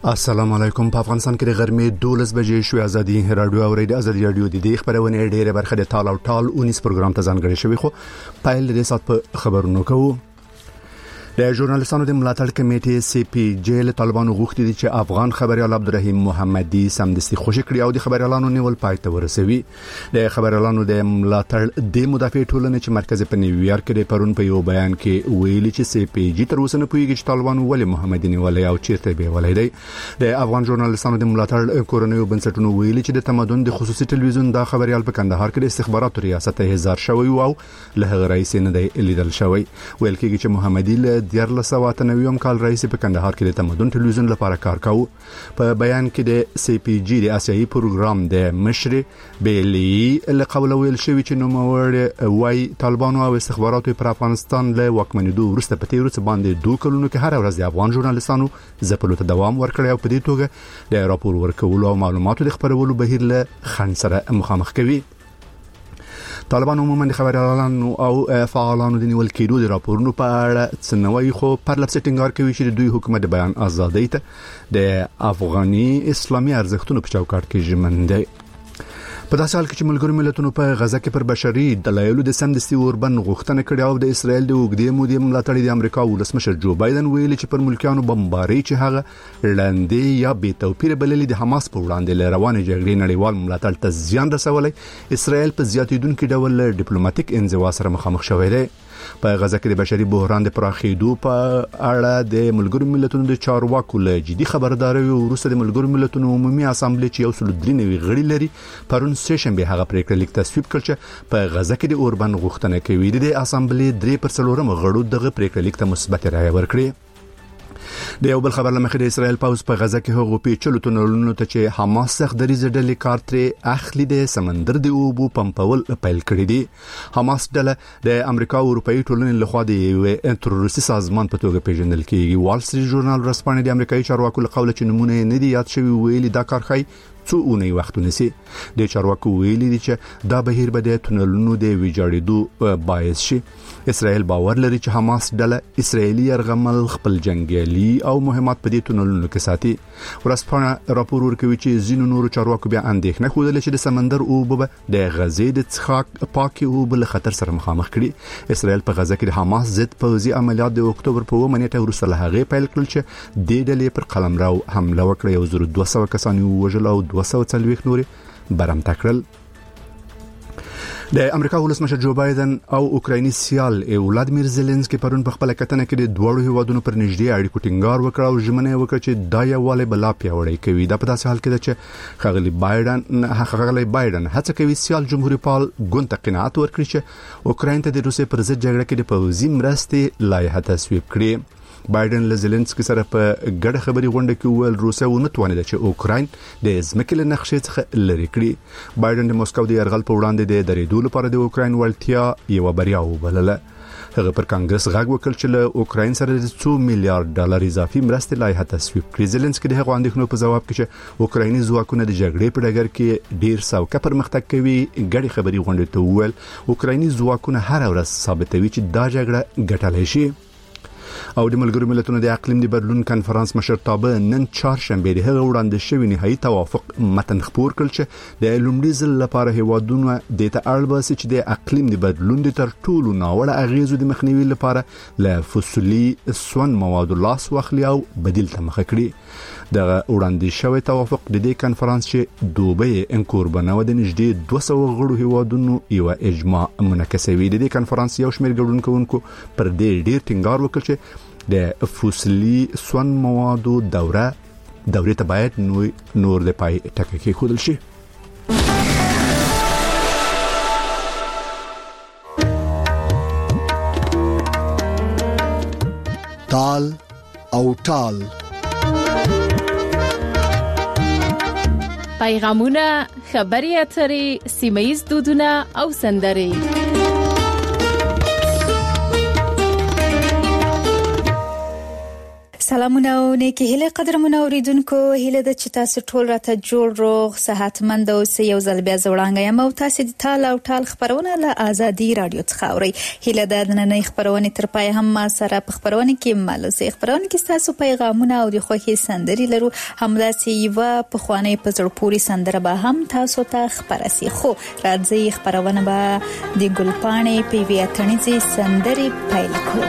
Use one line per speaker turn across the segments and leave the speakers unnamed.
السلام علیکم. په افغانستان کې د غرمې 12 بجې شوې ازادي رادیو اورید ازادي رادیو د دې خبرونه ډېره برخه د ټال او ټال 19 پروګرام ته ځانګړی شوی خو پایل د سات په خبرونو کوو. د ژورنالیستانو د ملاتړ کمیټې سی پی جی له طالبانو غوښتي دي چې افغان خبريال عبدالرحیم محمدي سمدستي خوشی کړی او د خبريالانو نیول پای ته ورسوي. د خبريالانو د ملاتړ د مدافع ټولنې چې مرکز په نیویارک کې پرون په یو بیان کې ویلي چې سی پی جی تر اوسه نه پوهیږي چې طالبانو ولې محمدي نیولې او چیرته به ولې دی. د افغان ژورنالیستانو د ملاتړ کورنیو بنسټونو ویلي چې د تمدن د خصوصي ټلویزیون د خبريال په کندهار کې د استخباراتو ریاست هزار شوی او له هغه رئیس نه دی لیدل شوی. ویل کېږي چې محمدي له 1999 کال رئیس په کندهار کې د تمدن ټلویزیون لپاره کار کاوه. په بیان کې د سی پی جی د آسیایي پروګرام د مشر بیلی له قبل ویل شوی چې نوموړی وای طالبانو او استخباراتو پر افغانستان له واکمنېدو وروسته په تیرو څه باندې 2 کلونو کې هر ورځ د افغان ژورنالیستانو ځپلو ته دوام ورکړی او په دې توګه د راپور ورکولو او معلوماتو د خبرولو بهیر له خنډ سره مخامخ کوي. طالبان عموما د خبريالانو او فعالانو د نیول کېدو د راپورونو په اړه څنوي خو پر لپس ټینګار کوي چې د دوی حکومت د بیان ازادۍ ته د افغاني اسلامي ارزښتونو په چوکاټ کې ژمن دی. په داسې حال کې چې ملګرو ملتونو په غزه کې پر بشري دلایلو د سمدستي اوربند غوښتنه کړې او د اسرایل د اوږدې مودې ملاتړ د امریکا ولسمشر جو بایدن ویلي چې پر ملکیانو بمباري چې هغه لاندې یا بې توپیر بللي د حماس په وړاندې لروانه جګړې نړیوال ملاتړ ته زیان رسولي اسرایل په زیاتیدونکو ډول ډیپلوماټیک انزوا سره مخامخ شوی دی. په غزه کې د بشري بحران د پراخېدو په اړه د ملګرو ملتونو د چارواکو له جدي خبرداري وروسته د ملګرو ملتونو عمومي اسامبلې چې یو 3 غړي لري پرون سیشنبه هغه پریکړه لیک تصویب کړ چې په غزه کې د اوربند غوښتنه کوي د اسامبلې 3% غړو دغه پریکړه لیک ته مثبت رائے ورکړي. د یو بل خبر لمخې د اسرایل پاوز په غزه کې هغو پیچلو تونلونو ته چې حماس څخه د ډلې کار ترې اخلي د سمندر د اوبو پمپول پیل کړی دي. حماس ډله د امریکا او اروپאי ټولنې لخوا د تروریستي سازمان په توګه پیژندل کیږي. وال سټریټ ژورنال رسپانې د امریکایي چارواکو له قوله چې نمونه نه دي یاد شوی ویلي دا کار خای څو اونۍ وخت ونیسي. د چارواکو ویلي دي چې دا بهیر به د تونلونو د ویجاړېدو باعث شي. اسرائیل باور لري چې حماس ډله اسرایلی يرغمل خپل جنگیالي او مهمات په دې تونلونو کې ساتي. ورسپانه راپور ورکوي چې زینو نورو چارواکو بیا اندېښنه خوده چې د سمندر اوبه د غزې د څښاک پاکي اوبه له خطر سره مخامخ کړي. اسرائیل په غزه کې د حماس ضد پوځي عملیات د اکتوبر په 1 نیټه وروسته له هغه پیل کړل چې د ډلې پر قلمرو حمله وکړه او 200 کسان وژل او 240 نوري برمته کړل. د امریکا ولسمشر جو بایدن او اوکرایني سیال ولادیمیر زيلنسکي پرون په خپل کتنه کې د دوړو هیوادونو پر نږدې اړیکو ټینګار وکړ او ژمنه وکړه چې دا یووالی بلا پیاوړی کوي. دا په داسې حال کې ده چې خغلی بایدن هڅه کوي سیال جمهوریت پال ګوند ته قناعت ورکړي چې اوکراین ته د روسیې پر ضد جګړه کې د پوځي مرستې لایحه تصویب کړي. بایدن له زيلنسکي سره په ګډه خبري غونډه کې ویل روسیا ونه توانید چې اوکراین د ځمکې له نقشې څخه لری کړي. بایدن د موسکو د يرغل په وړاندې د درېدو لپاره د اوکراین ولټیا یو بریا وبلله. هغه پر کانګرس غږ وکړ چې له اوکراین سره د 2 میلیارډ ډالر اضافي مرستې لایحه تصویب کړي. زيلنسکي د هغو اندېښنو په جواب کې چې اوکرایني ځواکونه د جګړې په ډګر کې ډیر سوکه پرمختګ کوي ګډي خبري غونډه ته ویل اوکرایني ځواکونه هر ورځ ثابتوي چې دا جګړه ګټلای شي. او د ملګرو ملتونو د اقلیم د بدلون کنفرانس مشرتابه نن چهارشنبه د هغه وړاندې شوی نهایی توافق متن خبر کړ چې د لومړي ځل لپاره هیوادونو د تعال باسي چې د اقلیم د بدلون د تر ټولو ناوړه اغیزو د مخنیوي لپاره له فوسیلي سون موادو لاس واخلي او بدیل ته مخ کړي. د وړاندې شوی توافق د دې کنفرانس چې دوبه انکور بنو د نږدې 200 غړو هیوادونو یو اجماع منعکسوي. د دې کنفرانس یو شمېر ګډونکو پر دې ډیر ټینګار وکړ چې د فوسیلي سون موادو دورې ته باید نور د پای ټکي کې خودل شي.
تال او ټال
پیغامونه، خبري اترې، سیمایي دودونه او سندرې.
سلامونه او نیکی هیله قدرمنو اوریدونکو هیله د چې تاسو ټول راته جوړ روغ صحتمند او یو ځل بیا زوړانګ یم او تاسو د ټال او ټال خبرونه له ازادي رادیو څخه اورئ. هیله د نننۍ خبرونه تر پای هم ما سره په خبرونه کې مالوسه خبرونه کې تاسو پیغامونه او د خوښي سندري لرو همداسې یو په خوانې په زړه پوری سندره به هم تاسو ته خبرسي. خو راځي خبرونه به د ګلپانې په وی اتنځي سندري پیل کړو.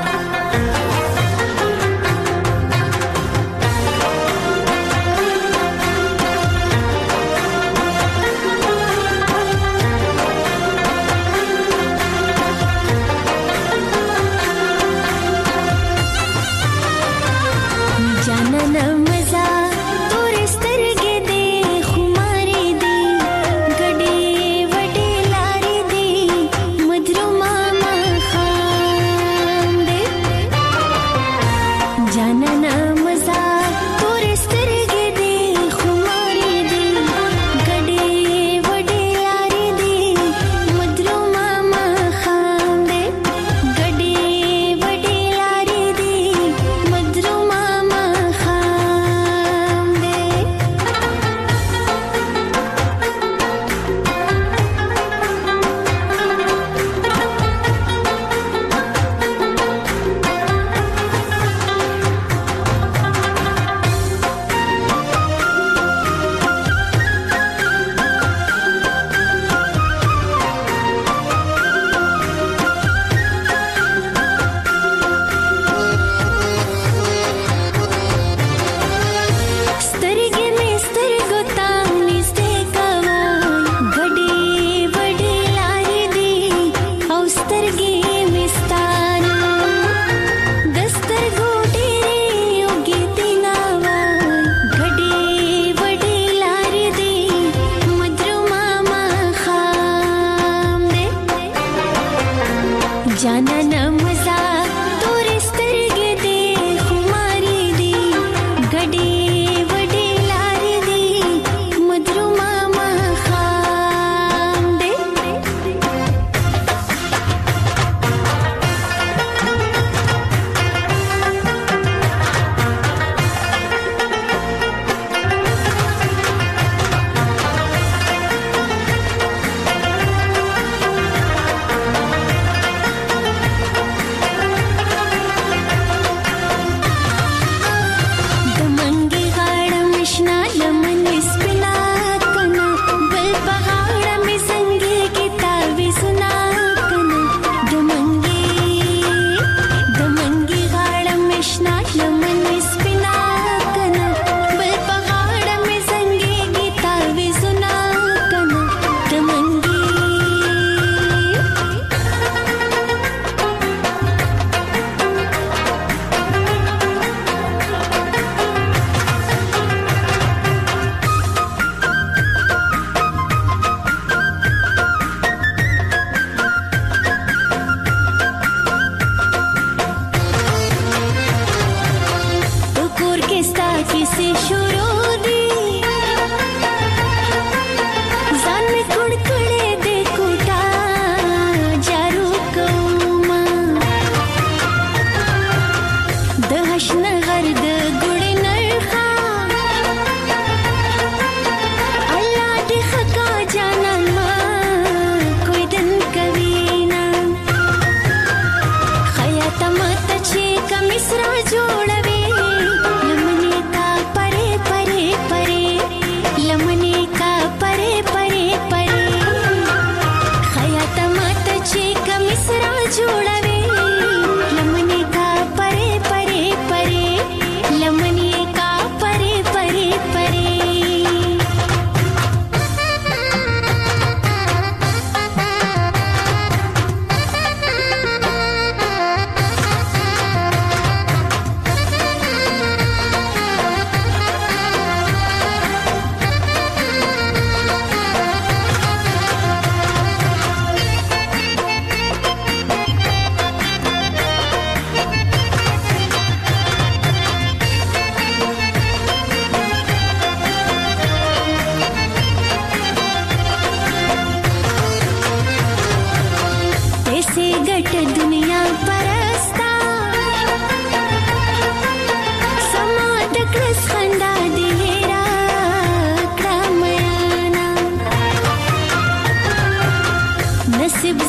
घट दुनिया परस्ता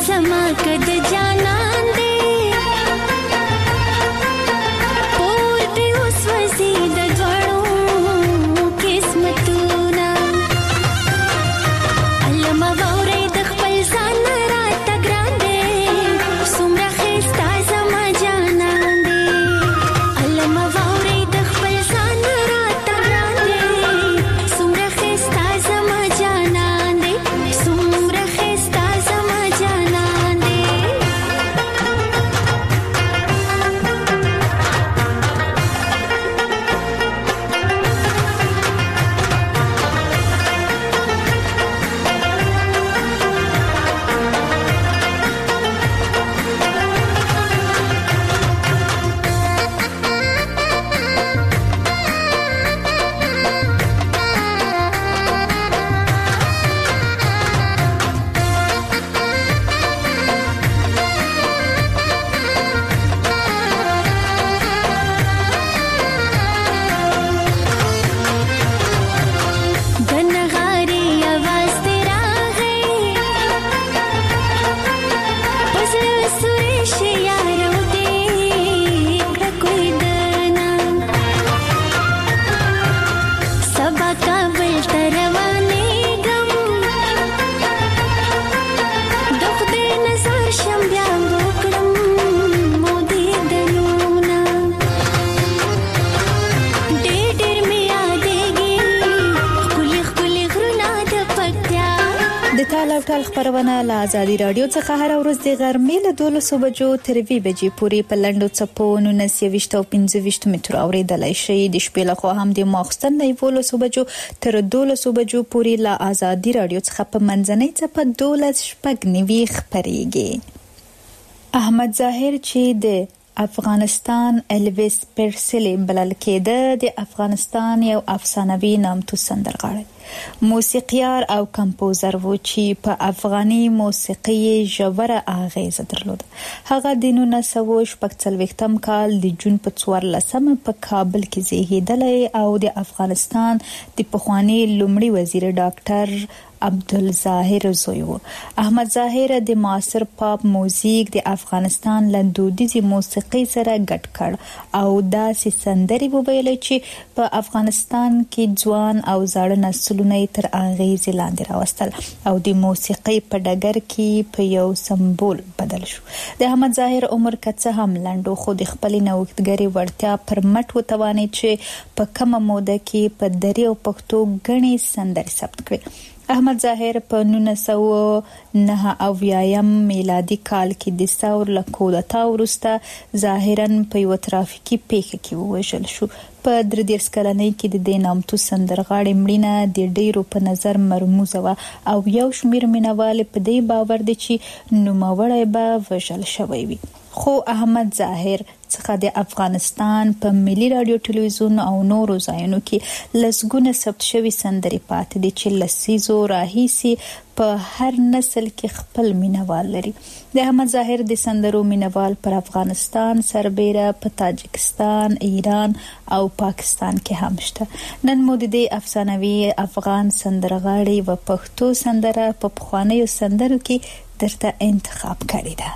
زما کد جانان دې پور دې اوس وزي د دوړو قسمتونه علما ووري د خپل ځان راته ګران دې څومره ښایسته زما جانان دې علما ووري د خپل ځان راته ګران دې څومره ښایسته زما جانان دې څومره ښایسته زما جانان دې د نغارې اواز دې راغی په زړه سورې شي یارو دې کړه کوی دنا سبا کابل ته روانېږم د خدای نظر شم بیا وکړم مودې دنونه ډېر مې یادېږي ښکلي ښکلي غرونه د پکتیا
د تال او ټال خبرونه له آزادي رادیو څخه هر ورځ د غرمې له 12 بجو تر 2 بجې پورې په لنډو څپو 19 او 25 مترو اوریدلای شئ د شپې له خوا هم د ماخستن له 12 بجو تر 12 بجو پورې له آزادي رادیو څخه په منځنۍ څپه 12:90 خبريږي. احمد ظاهر چې د افغانستان الویس پرسلی بلل کېده د افغانستان یو افسانوي نامتو سندرغاړی موسیقیار او کمپوزر و چې په افغاني موسیقي ژوره اغیزه درلوده. هغه د 1940 کال د جون په 14 په کابل کې زیږیدلی او د افغانستان د پخوانی لومړي وزیر ډاکټر عبدالظاهر زوی و. احمد ظاهر د معاصر پاپ موزیک د افغانستان له دودیزې موسیقي سره ګډ کړ او داسې سندرې وویلې چې په افغانستان کې ځوان او زاړه نسلونه تر اغیزې لاندې راوستل او د موسیقي په ډګر کې په یو سمبول بدل شو. د احمد ظاهر عمر که څه هم لنډ خو د خپلې نوښتګرې وړتیا پر مټ وتوانید چې په کمه موده کې په دري او پښتو غني سندرې ثبت کړي. احمد ظاهر په 1989 میلادي کال کې د ثور له کودتا وروسته ظاهراً په یو ترافیکي پیښه کې ووژل شو. په 33 کلنۍ کې د دې نامتو سندرغاړي مړینه د ډیرو په نظر مرموزه وه او یو شمېر مینوال په دې باور دي چې نوموړی به وژل شوی وي. خو احمد ظاهر څخه د افغانستان په ملي رادیو ټلویزیون او نورو ځایونو کې لسګونه ثبت شوي سندرې پاتې دي چې لسیزو راهیسې په هر نسل کې خپل مینوال لري. د احمد ظاهر د سندرو مینوال پر افغانستان سربیره په تاجکستان، ایران او پاکستان کې هم شته. نن مو د دې افسانوي افغان سندرغاړي و پښتو سندره په پخوانیو سندرو کې درته انتخاب کړې ده.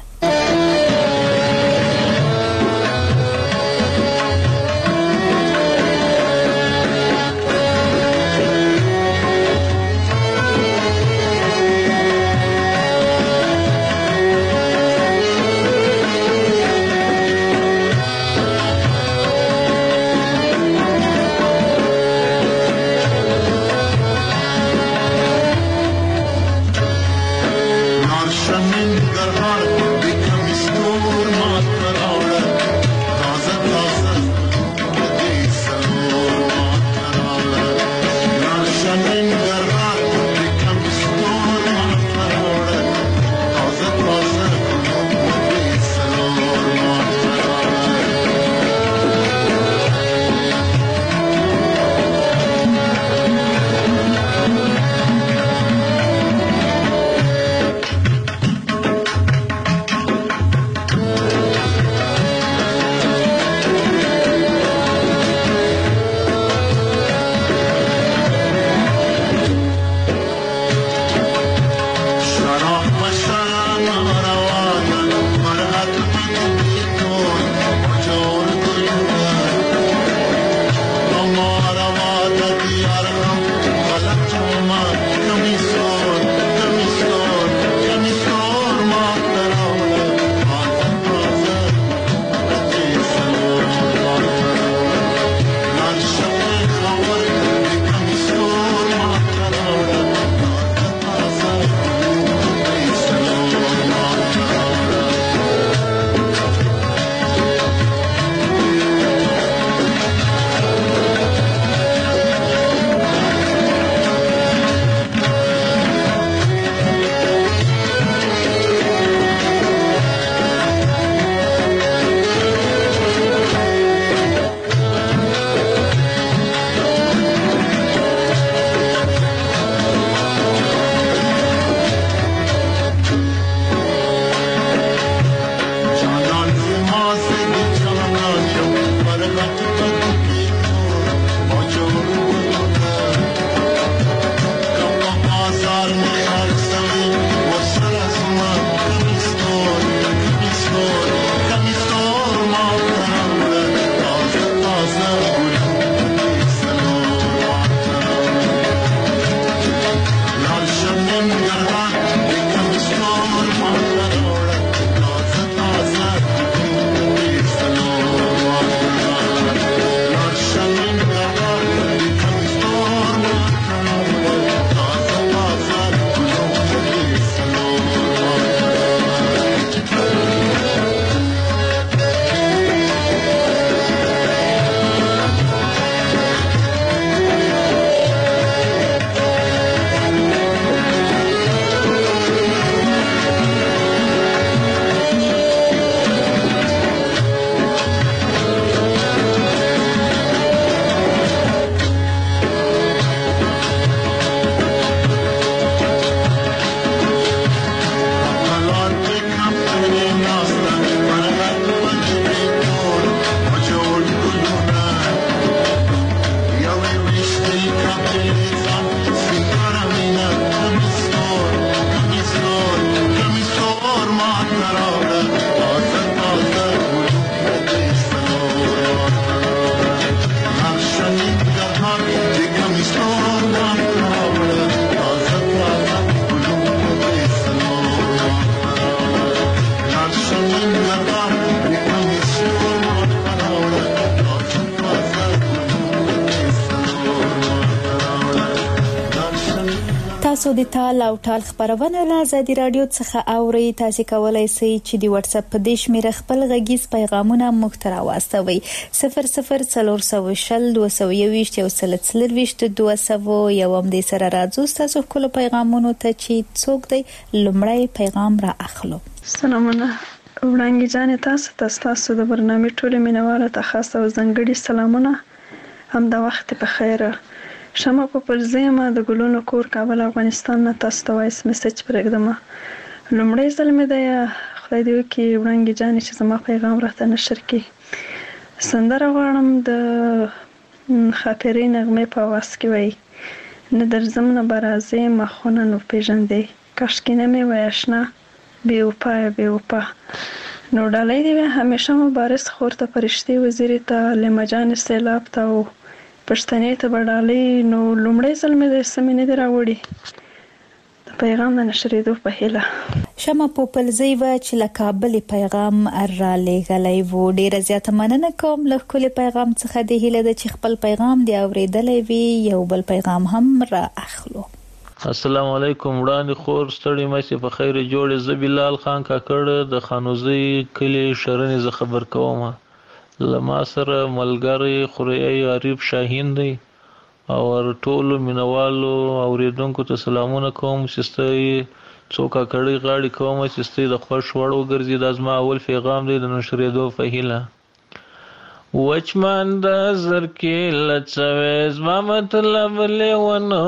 تاسو د تال او ټال خبرونه له آزادي رادیو څخه اورئ. تاسو کولای شئ چې د واتس اپ په دې شمیره خپل غږیز پیغامونه موږ ته راواستوئ. 00420 221 یو هم دې سره راځو تاسو خپل پیغامونو ته چې څوک دی لومړی پیغام را اخلو.
سلامونه وړاندې ځان تاسو د برنامه ټول مینوالو ته خاص او ځانګړي سلامونه. هم د وخت په خیر. شمه په پرځما د ګلونو کور کابل افغانستان نه تاسو ته وایس میسج پرېږدم. لومړی ځل مې د خدای دې وکړي وړاندې ځان چې زما پیغام راته نشر کړي. سندره غواړم د خاطرې نغمه په واس کې وای نه درځم نه برازه مخونه نو پیژندې کاشکې نه مې وای آشنا بے وفا نو ډالۍ دی همیشه مبارز خورته فرشتي وزیر ته لمجان سیلاب ته او پښتنې ته بډالۍ نو لومړی ځل مې د سمینې دراوړي د پیغام د نشریدو په هیله.
شمه پوپلزی و چې له کابل پیغام را لېږلی و. ډیره زیاته مننه کوم له ښکلي پیغام څخه. د هیله ده چې خپل پیغام دی اورېدلی وي. یو بل پیغام هم را اخلو.
السلام علیکم وړاندې خور ستړي مې په خیر جوړې. زه بلال خان کاکړ د خانوزي کلی شرنې ز خبر کوم. لما سره ملګری خوري عارف شاهین دی او ټولو مینوالو اوریدونکو ته سلامونه کوم. سستي څوک کړي غاړي کوم چې ستې د خوش وړو ګرځي. د ازما اول پیغام دی د نشریدو په هیله. وچمان د زرکې لڅوي زما مطلب لیونو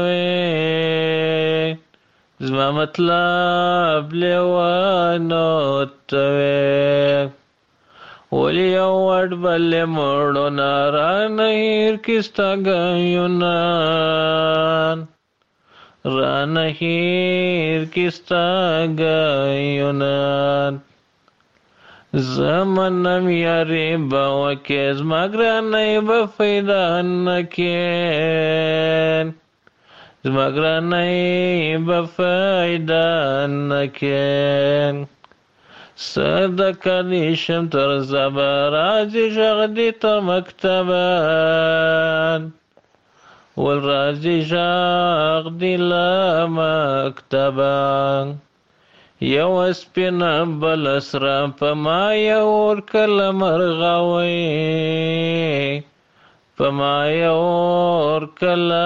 توي زما مطلب لیونو توي ولی یو وړ بل مړو ناران هیر کستا ګایونان رانهیر کستا ګایونان زمانم یاری باوکیز مگرانی بفیدا نکین زمگرانی بفیدا نکین صدقانیشم تر زبرازی شغدی تر مکتبان والرازی شغدی لمکتبان یو سپینا بل اسرا په ما یور کله مرغوي په ما یور کله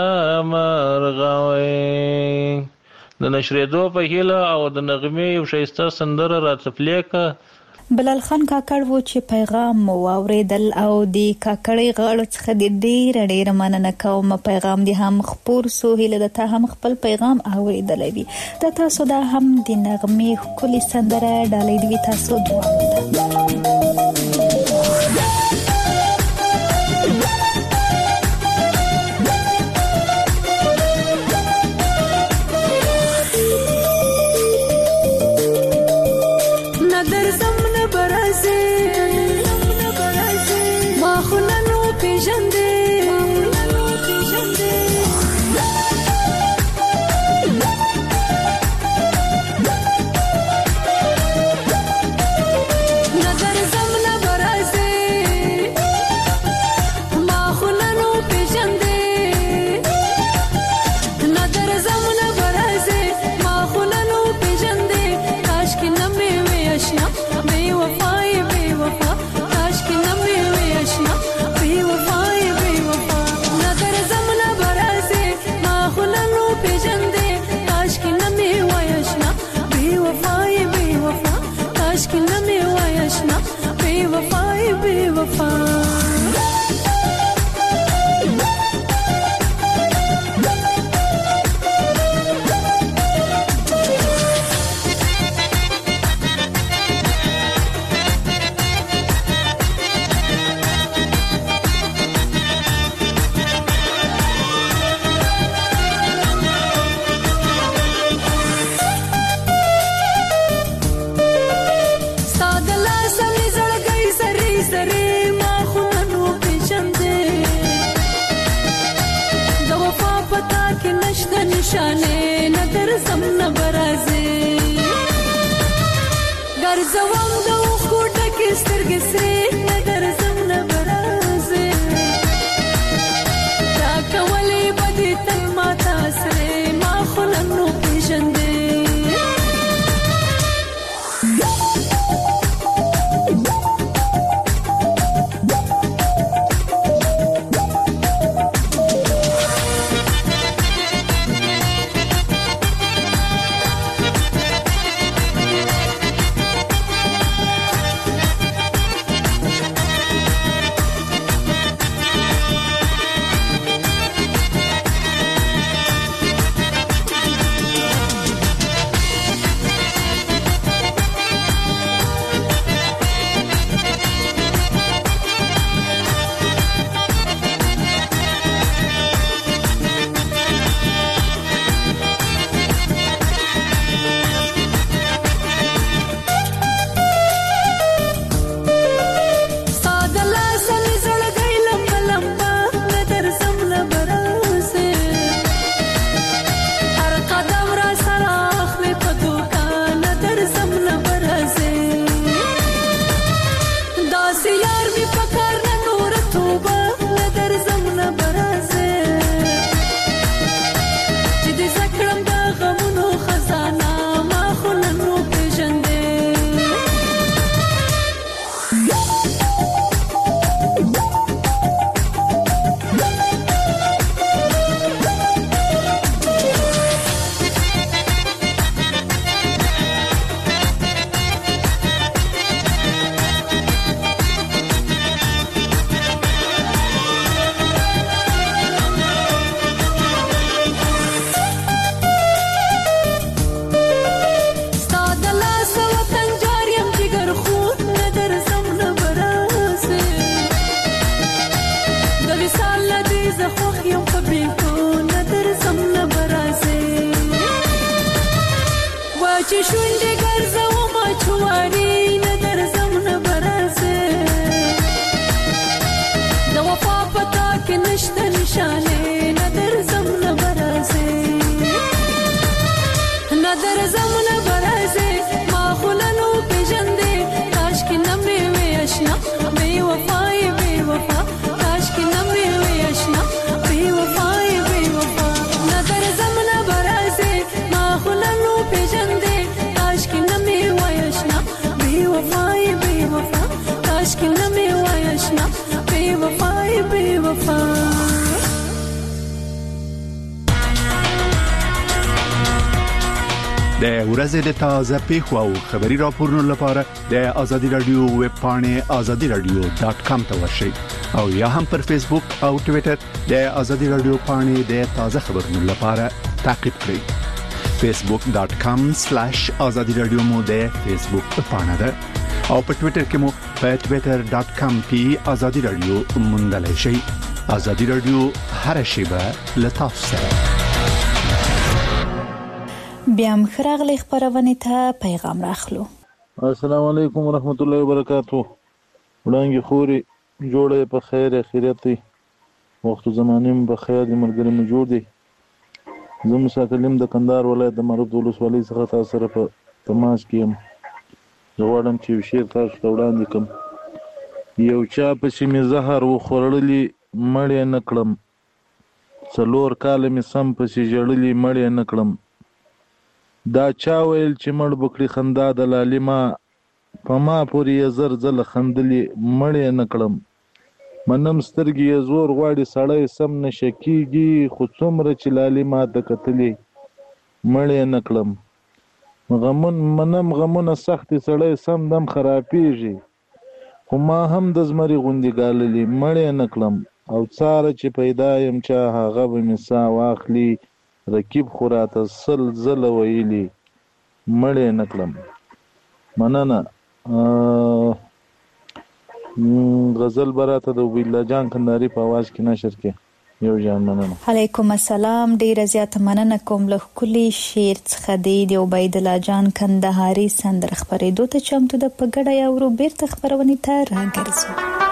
مرغوي. د نشریدو په هیله او د نغمې یو شایسته سندره راتپلیکه.
بلال خان کاکړ و چې پیغام مو واورېدل او د کاکړۍ غاړو څخه د ډېره مننه کوم. پیغام دې هم خپور سو. هیله ده ته هم خپل پیغام اورېدلی وي. د تاسو دا هم د نغمې ښکلې سندره ډالۍ دې وي تاسو دواړو ته.
Mata sre ma khuna
وفای بے وفا کاش کې نه مې وای آشنا بے وفای بے وفا
د ورځې د تازه پیښو او خبري راپورونو لپاره د ازادي رادیو ویب پاڼې azadiradio.com ته ورشئ او یا هم پر فیسبوک او ټوئیټر د ازادي رادیو پاڼې د تازه خبرونو لپاره تعقیب کړئ. facebook.com/azadiradio مو د فیسبوک پاڼه ده او په ټوئیټر کې مو په twitter.com/azadiradio موندلای شئ. ازادي رادیو هر شیبه لتاف سره.
بیا هم خراغلی خبرونه ته پیغام راخلو.
السلام علیکم ورحمت الله وبرکاتو. وړاندې خوري جوړه په خیر خیریت وخت زمانیم په خیر د مرګري مو جوړ دي. زه مساکلم د کندهار ولایت د مربوط ولسوالۍ څخه تاسو سره په تماس کې یم. زه غواړم چې شعر تاسو ته وړاندې کوم. یو چا پسې مې زهر وخوړلي مړې نه کړم، 4 کاله مې سم پسې ژړلي مړې نه کړم. دا چا ویل چې مړ بکړي خندا د لالیما، په ما پورې یې زر ځله خندلي مړې نه کړم. منم سترګې یې زور غواړي سړی سم نشه کېږي، خو څومره چې لالیما ته کتلې مړې نه کړم. منم غمونه سختې سړی سم دم خرابېږي، خو ما هم د زمري غوندې ګاللي مړې نه کړم. او څاره چې پیدا یم چا هغه به مې ساه واخلي، رکیب خو راته 100 ځله ویلي مړې نه کړم. مننه. غزل براته د عبیدالله جان کندهاري په आवाज کې نشر کې یو جان. مننه.
علیکم السلام. ډیره زیاته مننه کوم له کلی شعر څخه دی عبیدالله جان کندهاري سندر خبرېدو ته چمتو د پګړه یا ورو بیرته خبرونه ته راګرځو.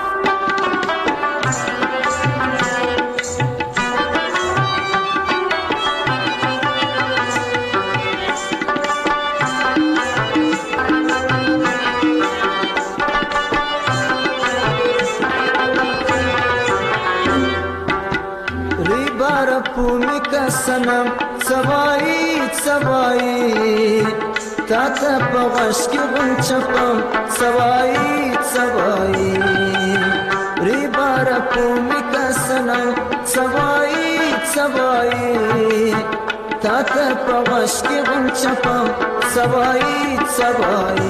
سنم سوای سوای تاته په غش کې غنچپم سوای سوای ری بار کومې کا سنم سوای سوای تاته په غش کې غنچپم سوای سوای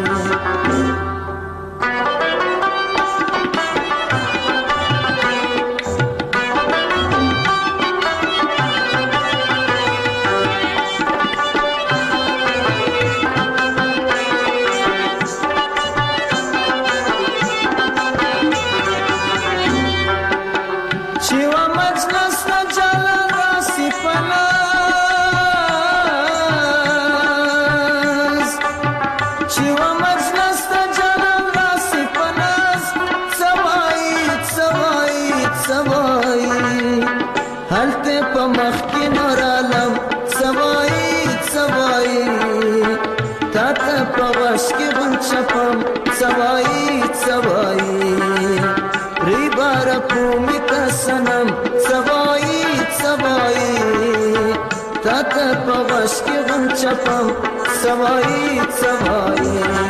چپم سوای سوای ری بار کومې کا سنم سوای سوای تاته په غش کې غم چپم سوای سوای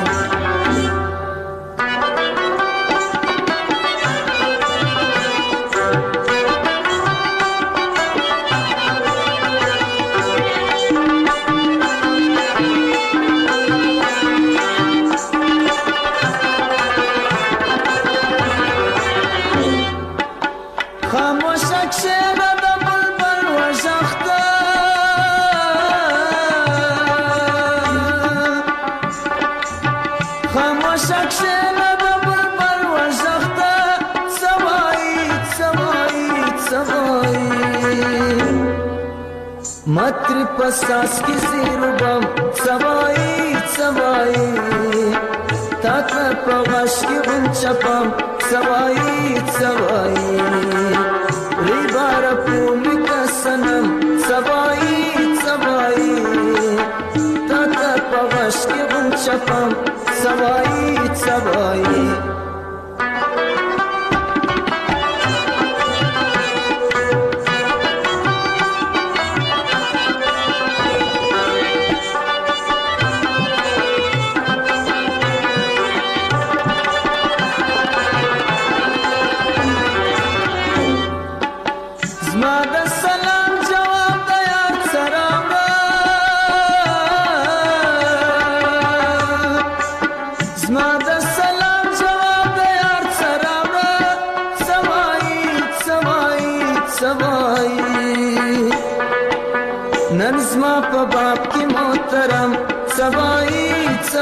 متری پساس کی زیروبم سوای سوای تاته په غش کې غنچپم سوای سوای ری بار کومې کا سنم سوای سوای تاته په غش کې غنچپم سوای سوای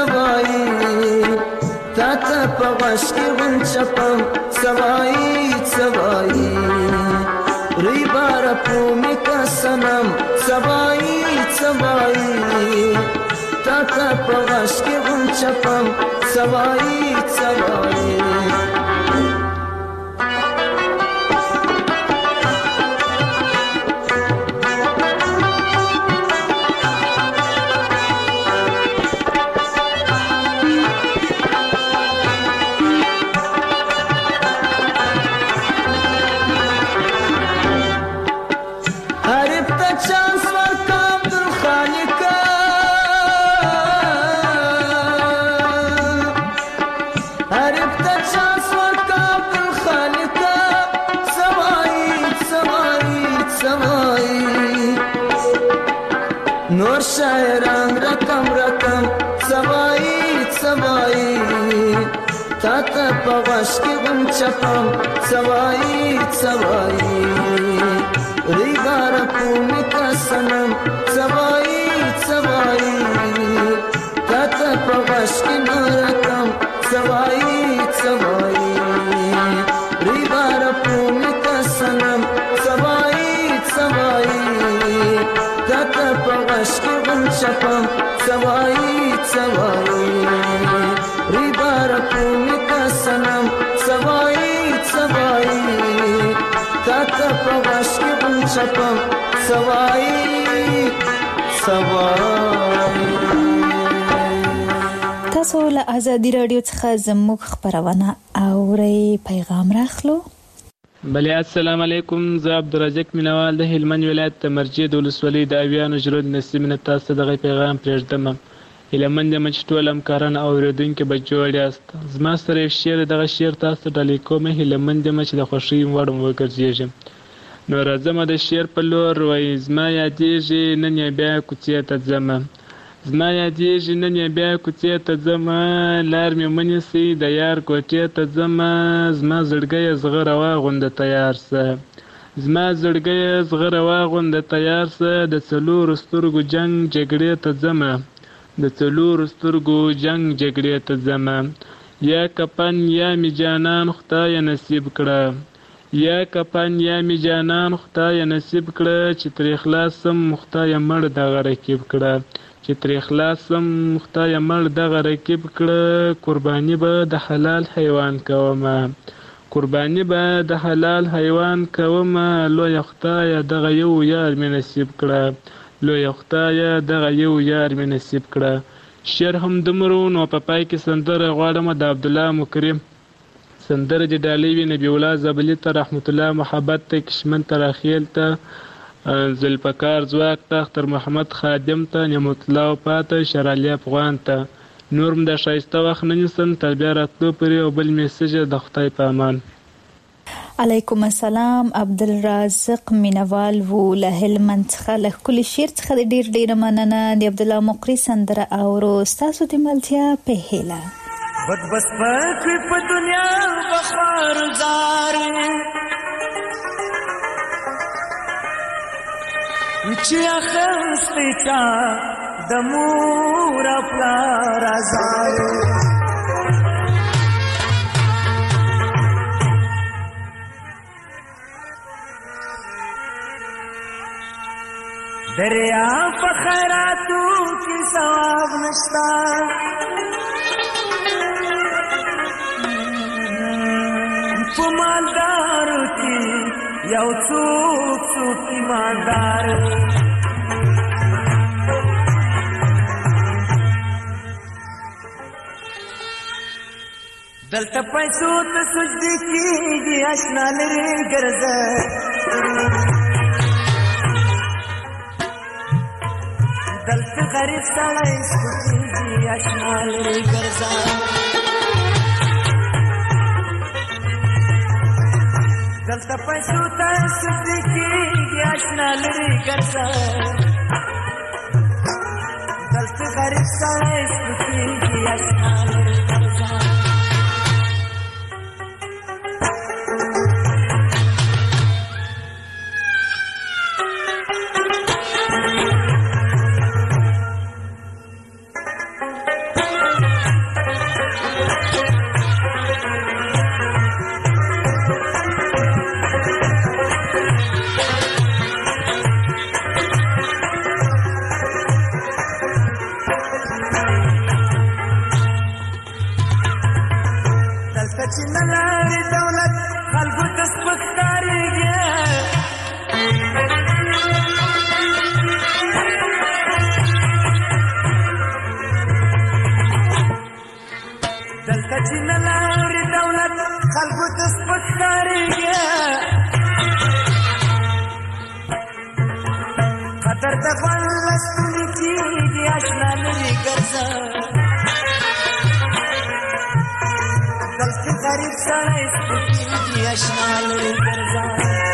سوایی تا ته په غش کې غنچپم سوایی سوایی ری بار پومی کا سنم سوایی سوایی تا ته په غش کې غنچپم سوایی سوایی نور شاعران رقم رقم سوایی سوایی تا ته په غش کې غنچپم سوایی سوایی ری بار پومی کا سنم سوایی سوایی تا ته په غش کې رقم سوایی سوایی ری بار پومی کا سنم سوایی سوایی تا په غش کې غنچپم سوایی سوایی ری بار پومی کا سنم سوایی سوایی تا په غش کې غنچپم سوایی سوایی.
تاسو له ازادي رادیو څخه زموږ خبرونه اورئ. پیغام راخلو.
بله السلام علیکم. زه عبدالرزاق مینوال د هلمند ولایت د مرجې د ولسوالۍ د اویانو ژرود نسیم نه تاسو ته دغه پیغام پرېږدم. هیله مند یم چې ټول همکاران او اورېدونکي به جوړ یاست. زما سره یو شعر دغه شعر تاسو ته ډالۍ کوم. هیله مند یم چې د خوښۍ وړ وګرځېږم. نو راځمه د شعر په لور. وایي زما یادېږي نن یې بیا کوڅې ته ځمه، زما یادېږي نن یې بیا کوڅې ته ځمه، لار مې ونیسئ د یار کوټې ته ځمه، زما زړګی زغره واغونده تیار سه، زما زړګی زغره واغونده تیار سه، د څلورو سترګو جنګ جګړې ته ځمه، د څلورو سترګو جنګ جګړې ته ځمه، یا کفن یا می جانان خدای نصیب کړه، یا کفن یا می جانان خدای نصیب کړه، چې ترې خلاصم خدای مړ دغه رکیب کړه، چې ترې خلاصم خدای مړ دغه رکیب کړه، قرباني به د حلال حیوان کومه، قرباني به د حلال حیوان کومه، لویه خدایه دغه یو یار مې نصیب کړه، لویه خدایه دغه یو یار مې نصیب کړه. شعر هم دومره نو په پای کې سندره غواړم د عبدالله مکرم. سندره د ډالۍ وي نبی الله زبلي ته، رحمت الله محبت ته، کشمن ته، راخیل ته، ذوالفقار ځواک ته، اختر محمد خادم ته، نعمت الله وفا ته، شرعلي افغان ته. نور م د ښایسته وخت نه نیسم تر بیا راتلو پورې. او بل میسج د خدای په امان.
علیکم السلام. عبدالرازق مینوال وو له هلمند څخه. له ښکلي شعر څخه ډېر مننه. د عبدالله مقری سندره اورو. ستاسو د ملتیا په هیله.
بد بس پکوي په دنیا بخار زار چې اخستې چا د مور پلار زار دریا په خیراتو کې ثواب نشتا، په مالدارو کې یو څوک ایماندار، دلته پیسو ته سجدې کېږي اشنا لرې ګرځه، دلته غریب سړی سپکېږي اشنا لرې ګرځه، دلته پیسو ته سجدې کېږي اشنا لرې ګرځه، دلته غریب سړی سپکېږي اشنا لرې ګرځه. دلته چې نه لري دولت خلکو ته سپک ښکارېږي دلته چې نه لري دولت خلکو ته سپک ښکارېږي قدر د غوړ له ستوني کېږي اشنا لرې ګرځه دلته غریب سړی سپکېږي اشنا لرې ګرځه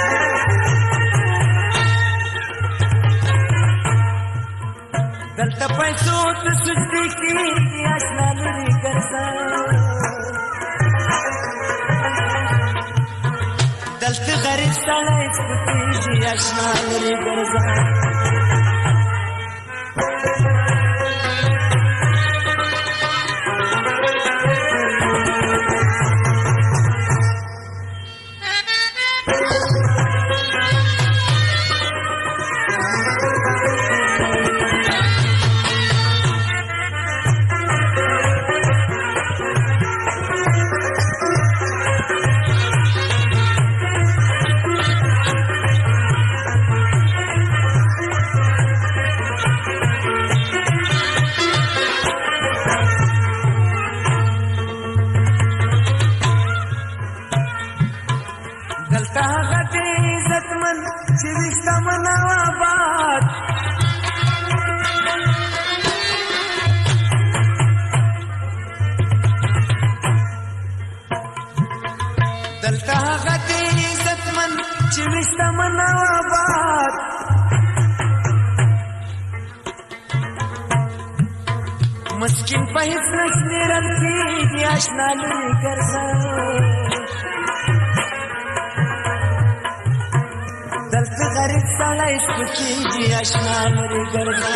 دلته پیسو ته سجدې کېږي اشنا لرې ګرځه دلته غریب سړی سپکېږي اشنا لرې ګرځه مسکین په هیڅ نشمیرل کېږي اشنا لرې ګرځه دلته غریب سړی سپکېږي اشنا لرې ګرځه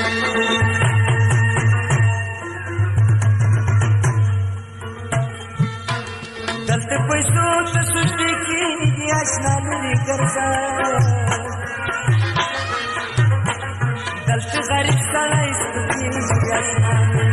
دلته پیسو ته سجدې کېږي اشنا لرې ګرځه دلته غریب سړی سپکېږي اشنا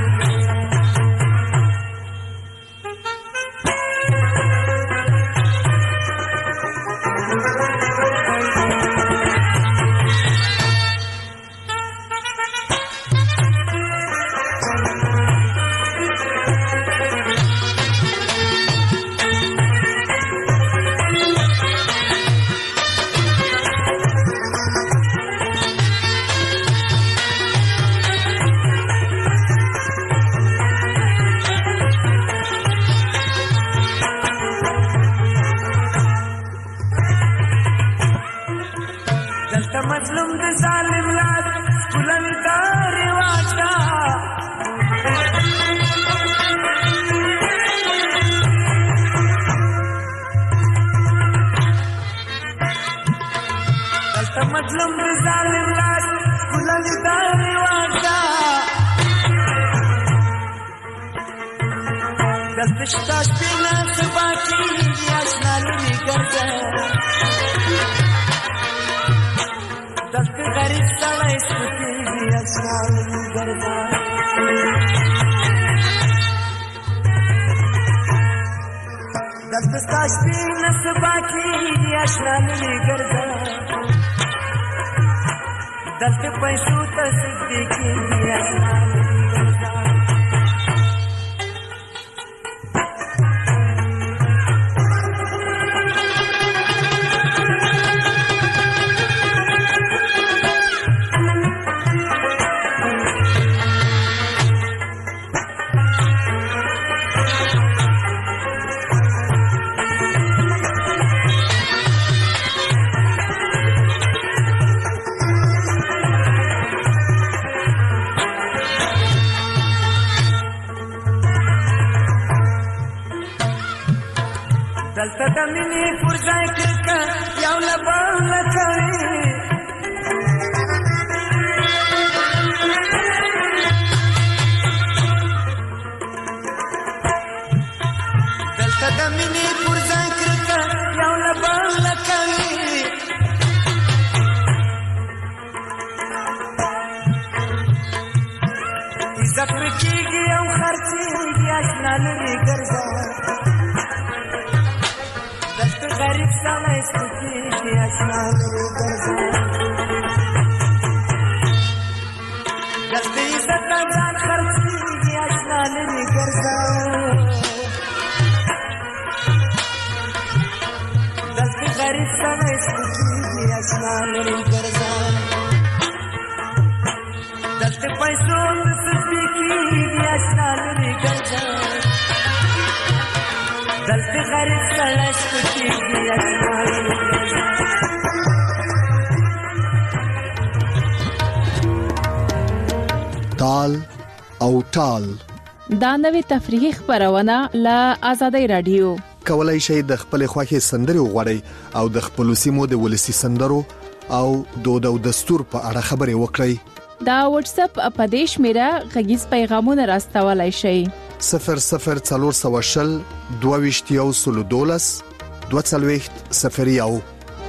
مظلوم د ظالم لاس ټولنې ته رواج ده دلته مظلوم د ظالم لاس ټولنې ته رواج ده دلته شته شپې نه سبا کېږي اشنا لرې ګرځه دلته غریب سړی سپکېږي اشنا لرې ګرځه دلته ستا شپې نه سبا کېږي اشنا لرې ګرځه دلته پیسو ته سجدې کېږي اشنا لرې ګرځه دلته د مینې پر ځای کرکه یو له بله کوي دلته د مینې پر ځای کرکه یو له بله کوي عزت پکېږي او خرڅېږي اشنا لرې ګرځه آشنا لري ګرځه دلته عزت ځان خرڅېږي آشنا لري ګرځه دلته غریب سړی سپکېږي آشنا لري ګرځه دلته پیسو نصیب کېږي آشنا لري ګرځه دلته غریب سړی سپکېږي آشنا لري ګرځه
تال او ټال
دا نوې تفریحي خبرونه له آزادۍ رادیو
کولای شئ د خپل خوښي سندري وغوړئ او د خپل سیمو د ولسی سندرو او دود او دستور په اړه خبرې وکړئ
دا واتس اپ په دې شمیره غږیز پیغامونه راستولای شئ
0040 22 22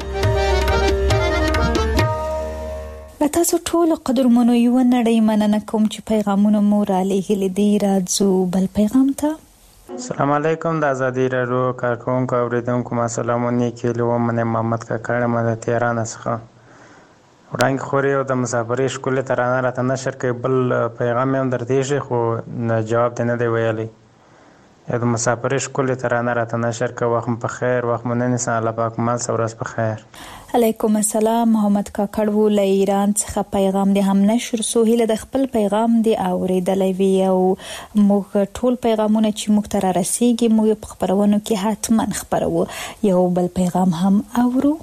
تاسو ټول قدرمنو یو نړۍ مننه کوم چې پیغامونه مو را لېږلي دي راځو بل پیغام ته
السلام علیکم د ازادي رادیو کارکونکو اوریدونکو ما سلامونه کېلو من محمد کاکړ مده تهران څخه وړاندې خوري او د مسافرۍ شکل ترانه راته نشر کوي بل پیغام هم درته خو جواب نه دی ویلي د مسافرۍ شکل ترانه راته نشر کوي وخت په خیر وخت مننه سره الله پاک مال سورس په خیر
علیکم السلام محمد کاکړ و له ایران څخه پیغام دی هم نشر سهیل د خپل پیغام دی اوریدلې وی او موږ ټول پیغامونه چې موږ تر رسیدي موږ په خبرونو کې حتما خبرو یو بل پیغام هم اورو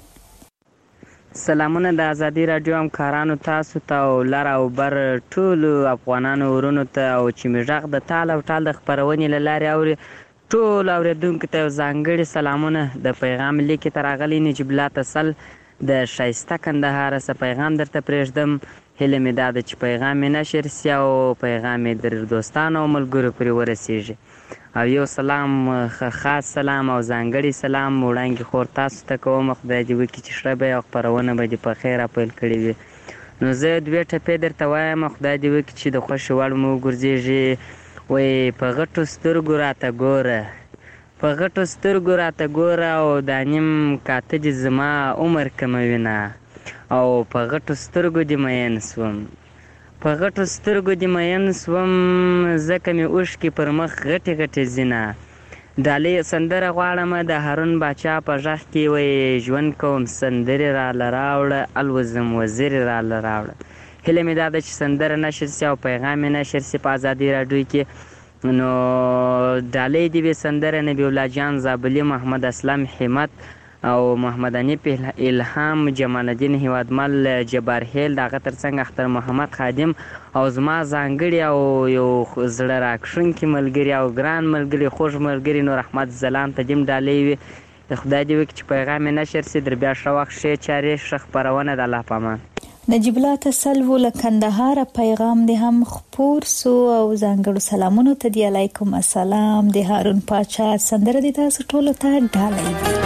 سلامونه د ازادي رادیو همکارانو تاسو ته او لر او بر ټول افغانانو ورونو ته او چې مجاغ د تال او ټال د خبرونې لاري اوري ټول اوریدونکو ته ځانګړي سلامونه د پیغام لیکي ترغلي نجیب الله تسل د شایسته کندهار سره پیغام درته پرېږدم هله مې دا چې پیغام نشر سی او پیغام در دوستانو او ملګرو پرې ورسیږي او یو سلام خاص سلام او ځانګړي سلام وړاندې خور تاسو ته کوم خدای دې وکړي چې شربې او خبرونه به دې په خیر خپل کړي وي نو زه دوه ټپې درته وایم خدای دې وکړي چې د خوشي وړ مو ګرځيږي وې په غټو سترګو راته ګوره په غټو سترګو راته ګوره او د نیم کاته دې زما عمر کموینه او په غټو سترګو دې مین سوم په غټو سترګو دې مین سوم ځکه مې اوښکې پر مخ غټې غټې ځینه ډالۍ سندره غواړم د هارون باچا په غږ کې وایي ژوند کوم سندرې راله راوړه الوزم وزیر راله راوړه هیله مې دا ده چې سندره نشر سي او پیغام یې نشر سي په ازادي راډیو کې نو ډالۍ دې وي سندره نبی الله جان زابلي محمد اسلام همت او محمد انیف الهام جمال الدین هیوادمل جبار هیل دغه ترڅنګ اختر محمد خادم او زما ځانګړي او یو زړه راکښونکي ملګري او ګران ملګري خوږ ملګري نور احمد زلان ته دیم ډالۍ وي خدای دې وکړي چې پیغام یې نشر سي در بیا ښه وخت ښې چارې ښه خپرونه د الله په امان
نجیب الله تسلو لکندهار پیغام دی هم خپور سو او ځانګړو سلامونو ته دی علیکم السلام دی هارون پاچا سندره دی تاسو ټول ته ډالۍ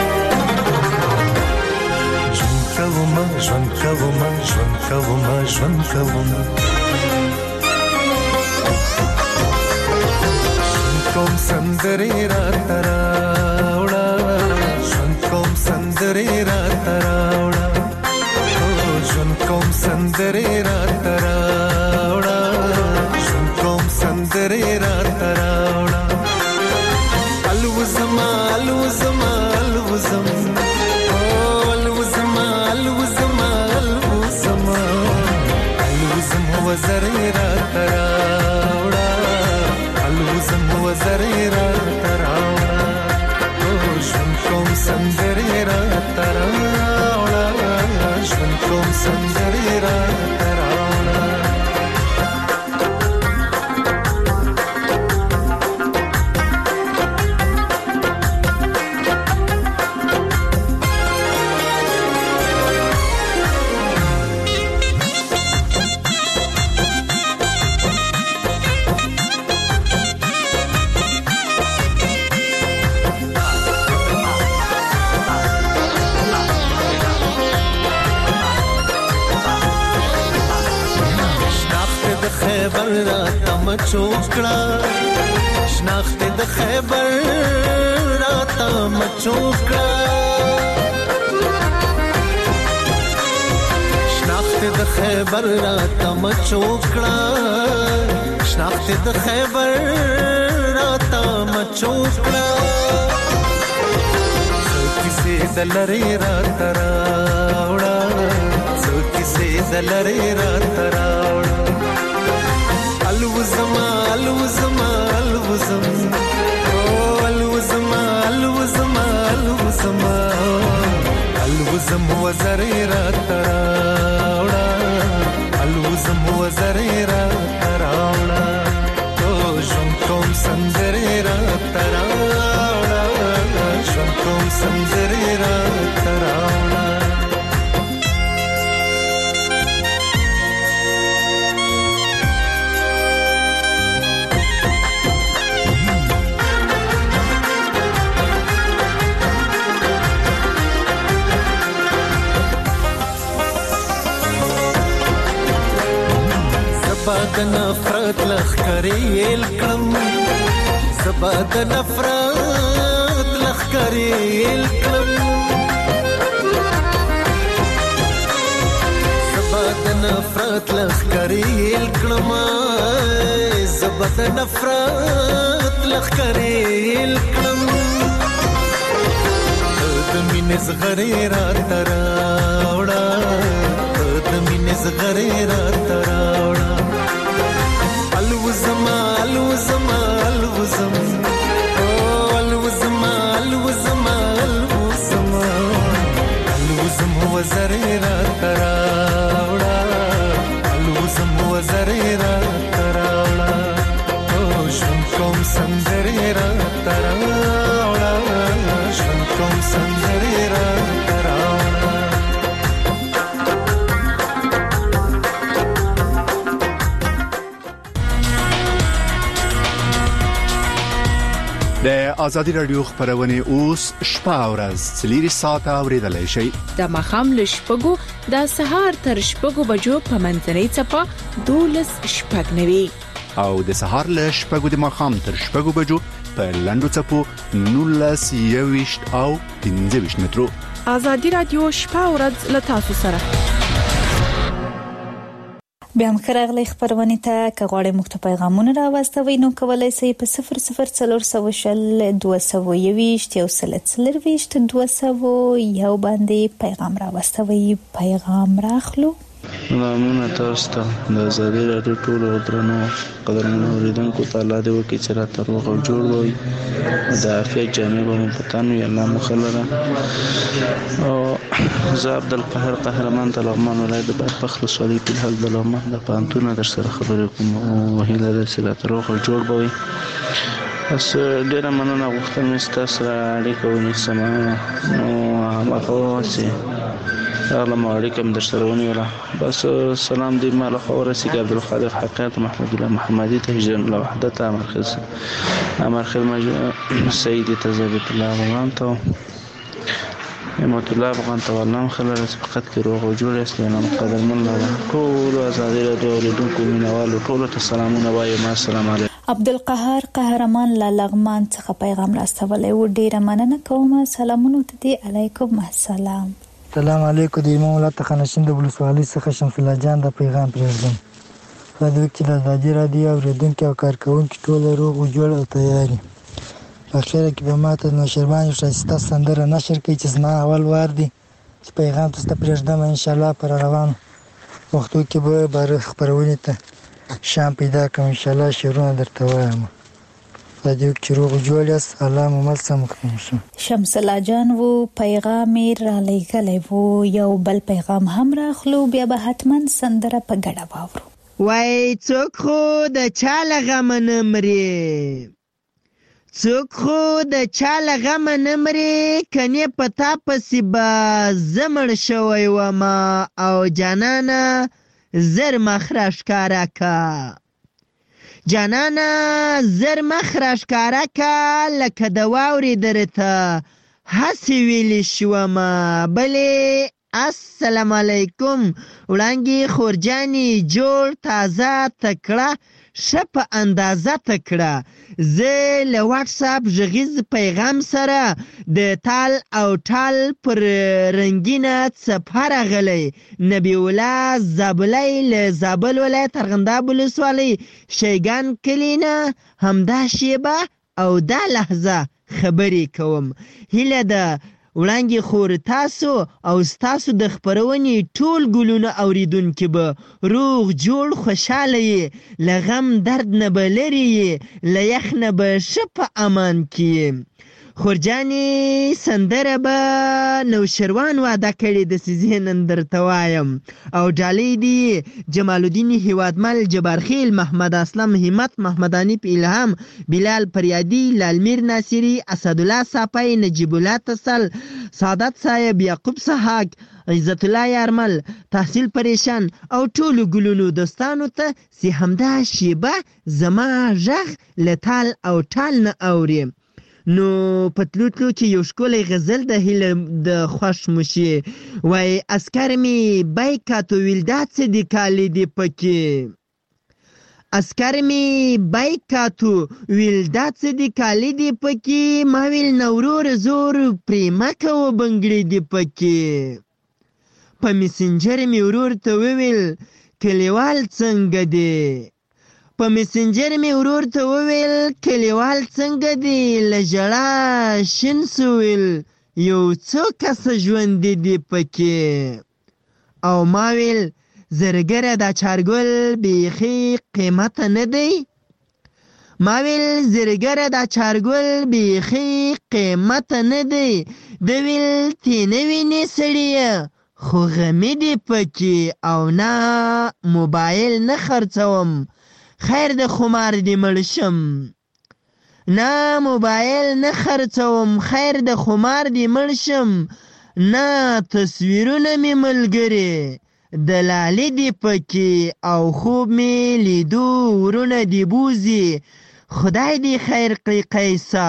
ژوند کوم کوم سندري را تراوړه ژوند کوم سندري را تراوړه ژوند کوم سندري را تراوړه ژوند کوم سندري را تراوړه الوزما الوزما الوزم وزري را تراوړه الوزم وزري را تراوړه ژوند کوم سندري را تراوړه ژوند کوم سندري را تراوړه خیبر را تم چوکړه شناخت د خیبر را تم چوکړه د خیبر راته مچوکړه شناخت د خیبر راته مچوکړه څوکې د لری راته راوړه څوکې د لری راته راوړه الوزما الوزما الوزم الوزما الوزما الوزما الوزم وزری راته راوړه الوزم وزری راته راوړه او ژوند کوم سندرې راته راوړه ژوند کوم سندرې راته راوړه زبا د نفرت لخکرې الکړم زبا د نفرت لخکرې الکړم زبا د نفرت لخکرې الکړم زبا د نفرت لخکرې الکړم د مینې زغرې راته راوړه د مینې زغرې راته راوړه الوزما الوزما الوزم الوزما الوزما الوزما الوزم وزری راته راوړه الوزم وزری راته راوړه ژوند کوم سندرې راته راوړه ژوند کوم سندرې راته راوړه
د ازادي رادیو خبرونه اوس شپه او ورځ 3 ساعته اوریدلای شئ
د مخام له شپږو د سهار تر شپږو بجو په منځنۍ چپه 12:09
او د سهار له شپږو د مخام تر شپږو بجو په لندو چپو 19:20 او 15 مترو.
ازادي رادیو شپه او ورځ له تاسو سره.
بیا هم خراغلی خبرونه ته کغواړې مخته پیغامونه راوستوي نو کولای شئ په 0040 220 یو سلسله 200 یو باندې پیغام راوستوي. پیغام راخلو.
نامونه تاسو ته د ازادي رادیو ټولو درنو قدرمنو اوریدونکو ته الله دې وکړي چې راته روغ او جوړ وي د عافیت جامې به مو په تن وي الله مو ښه لره. او زه عبدالقاهر قهرمان د لغمان ولایت د بدبخت ولسوالۍ فلحال د لغمان د پوهنتون در سره خبرې کوم او هیله ده چې راته روغ او جوړ به وي. بس ډېره مننه غوښتل مې ستاسو سره اړیکه ونیسم نو هماغه چې راغلم اړیکه مې در سره ونیوله. بس سلام دې ما له خوا ورسېږي عبدالقادر حقیقت محمد الله محمدي ته هجران الله وحدت امرخیل سیدي ته ضبط الله افغان ته امت الله افغان ته والله خلل فقط کې روغ او جوړ یاست نو قدرمن الله ټول ازادي رادیو اوریدونکو مینوالو ټول ته سلامونه وایم. السلام علیکم.
عبدالقاهر قهرمان له لغمان څخه پیغام راستولی و. ډیره مننه کوم. سلامونه ته علیکم السلام.
السلام علیکم. د امام الله تخنشین د ولسوالۍ څخه شمس الله جان د پیغام پرېږدم. په دې کې د ازادي رادیو اوریدونکو او کارکونکو ټول روغ او جوړ او تیاری. په اخر کې به ماته نوشربان شایسته سندره نشر کوي چې زما اول وار دی چې پیغام تاسو پرېږدم. ان شاء الله پر روان وختو کې به بار خبرونه ته شام پیدا کوم. ان شاء الله شروع درته وایم. راځو چې روغ جوړ یاست. الله مو مل سم کړي.
شمس الله جان وو پیغام را لېږلی وو. یو بل پیغام هم راخلو. بیا به حتما سندره په ګډه واورو.
وای څوک خو د چا له غمه نه مري څوک خو د چا له غمه نه مري کنې په تا پسې به زه مړ شوی ومه او جانانه زر مخ راښکاره که جانانه زر مخ راښکاره که لکه د واورې درته هسې ویلې شومه بلې. السلام علیکم. وړانګې خورجانې جوړ تازه تکړه ښه په اندازه تکړه. زه له واتساپ غږیز پیغام سره د تال او ټال پر رنګینه څپه راغلی. نبی الله زابلی له زابل ولایت ارغنداب ولسوالۍ شیګان کلي نه همدا شیبه او دا لحظه خبرې کوم. هیله ده وړانګې خور تاسو او ستاسو د خپرونې ټول ګلونه اوریدونکي به روغ جوړ خوشحاله یې، له غم درد نه به لرې یې، له یخ نه به ښه په امان کې یې. خورجانې سندره به نوشروان واده کړې داسې ذهنن درته وایم. او ډالۍ دي جمال الدین هیوادمل، جبارخیل، محمد اسلم، همت، محمد حنیف، الهام، بلال فریادي، لالمیر ناصری، اسدالله صافی، نجیب الله تسل، سعادت صاحب، یعقوب سحاق، عزت الله یارمل، تحصیل پریشان او ټولو ګلونو دوستانو ته چې همدا شیبه زما غږ له تال او ټال نه اوري. نو پتلو تلو چې یو ښکلی غزل د هیله د خوښ مشي وای اسکر می بایکاتو ویلدا څه دی کالی دی پکې. اسکر می بایکاتو ویلدا څه دی کالی دی پکې. ما ویل نورور زور پریمه کوه بنګړي دی پکې. په میسنجر می ورور ته وویل کلیوال څنګه دی. په میسنجر می ورور ته وویل کلیوال څنګه دی. له ژړا شین سویل یو څو کسه ژوندي دی پکې. او ما ویل زرګره دا چارګل بیخي قیمته نه دی. ما ویل زرګره دا چارګل بیخي قیمته نه دی. د ویل تی نه وینې سړیه خو غمې دی پکې. او نه موبایل نه خرڅوم خیر د خمار دی مړ شم. نه موبایل نه خرڅوم خیر د خمار دی مړ شم. نه تصویرونه می ملګري د لالې دی پکې. او خوب می لیدو ورونه دی بوزي خدای دی خیر کړي قیسا.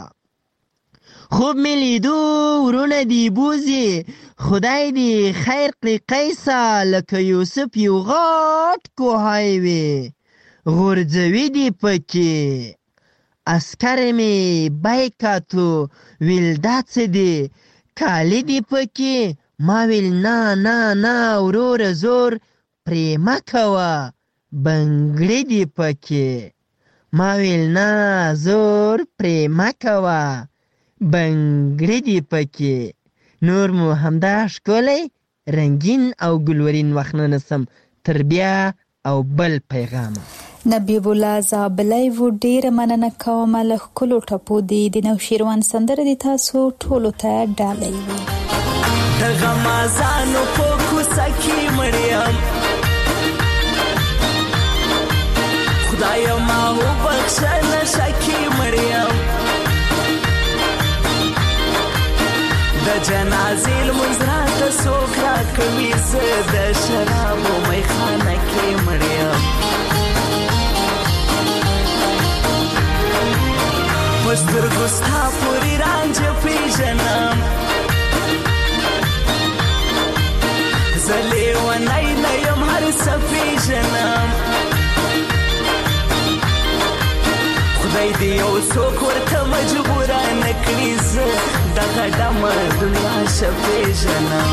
خوب می لیدو ورونه دی بوزي خدای دی خیر کړي قیسا. لکه یوسف یو غاټ کوهی وي غورځوي دی پکې. اسکر می بایکاتو ویل دا څه دی کالی دی پکې. ما ویل نه نه نه وروره زور پرې مه کوه بنګړي دی پکې. ما ویل نه زور پرې مه کوه بنګړي دی پکې. نور مو همدا ښکلی رنګین او ګلورین وخت نه نسم تر بیا او بل پیغام.
نبیب الله زابلی و ډیره مننه کوم له ښکلو ټپو دی د نوشیروان سندره دی تاسو ټولو ته ډالۍ وي.
د غمازانو په کوڅه کې مړیم خدایا ما وبخښه نشه کې مړیم. د جنازې لمونځ راته څوک راکوي زه د شرابو میخانه کې مړیم. په سترګو ستا پورې رانجه پېژنم زه لیونی نه یم هر څه پېژنم. خدای دې یو څوک ورته مجبوره نه کړي زه دغه ډمه دنیا ښه پېژنم.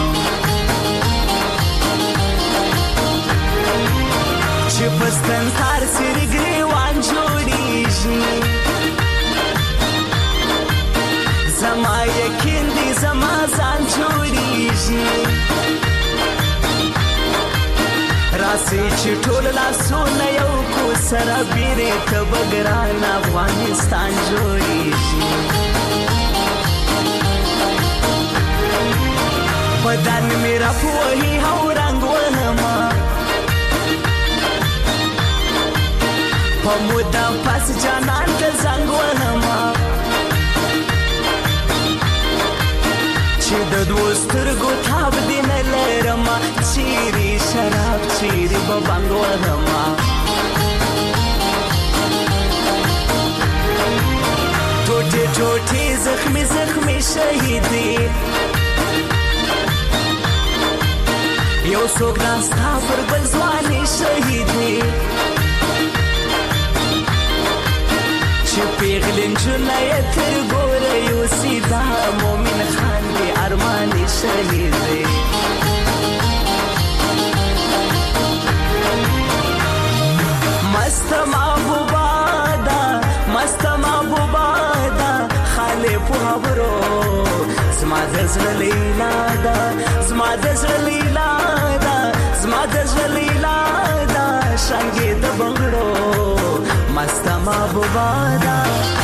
چې په ستنسار سرې ګریوان جوړېږي زما یقین دی زما ځان جوړېږي. راسئ چې ټول لاسونه یو کو سره بیرې ته به ګران افغانستان جوړېږي. بدن مې راپوهي او رنګ وهمه په موده پس جانان ته زنګ وهمه چې د دوو سترګو تاب دې نه لرمه. چیرې شراب چیرې به بنګ وهمه ټوټې ټوټې زخمي زخمي شهیدې یو څوک ناستا پر بل ځوانې شهیدې پیغلین جنای تر گوره یو سیدا مومن خان دی ارمانی شهید دی مست محبوبا دا خاله په خبرو زما د زړه لیلا دا زما د زړه لیلا دا زما د زړه لیلا دا شانګې د بنگړو مست محبوبا دا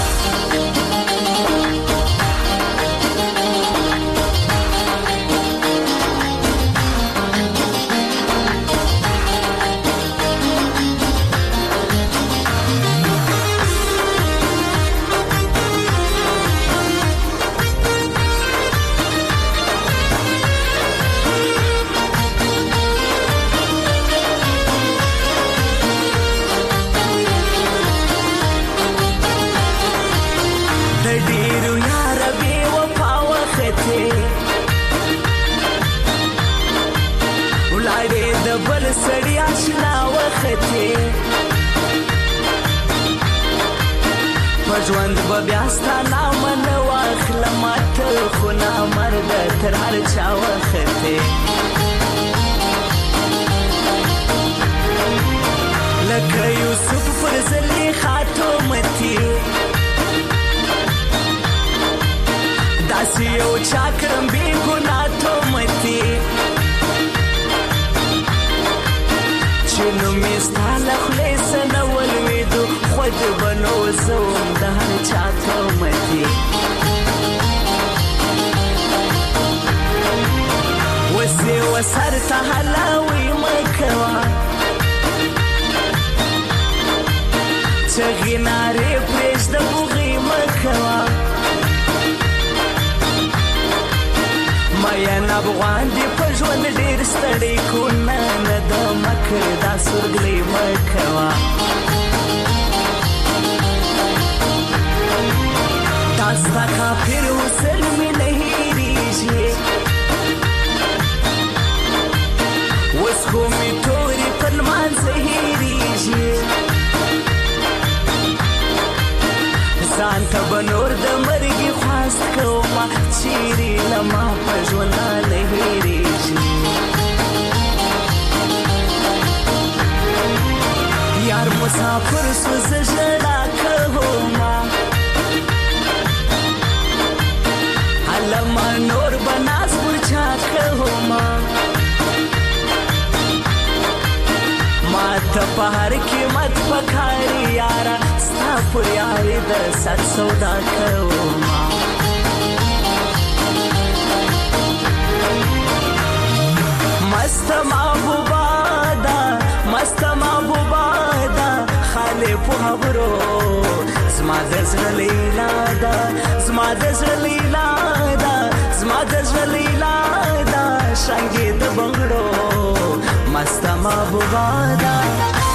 بل سړی آشنا وختې په ژوند به بیا ستا نامه نه واخلم ته خو نامرده تر هر چا وختې لکه یوسف پر زلیخا تومتي داسې یو چا کړم بې ګناه تومتي چنو میستا لخلی سنول ویدو خود بنو زوم ده هر چا تومتی وسی وسر تا حلاوی مکوا چغی ناری پریش ده بوغی مکوا مایا نبغوان دی پژوند ډیر ستړی کو نه د مکر دا سورګلی مکوا داستا کافر وسل می نه هیریږي وس خو می توري په لمن زهیریږي ځان ته بنور د مرګي خواست کوما چیرې لما په ژوند نه هېریږي یار مسافر سوز ژړا کوما علما نور بناس ورچا کوما ما ته په هر قیمت پکاري یارا ستا پر یاري د سر سودا کوما مست محبوبا دا خاله په خبرو زما د زړه لیلا دا زما د زړه لیلا دا زما د زړه لیلا دا شانګې د بنگړو مست محبوبا دا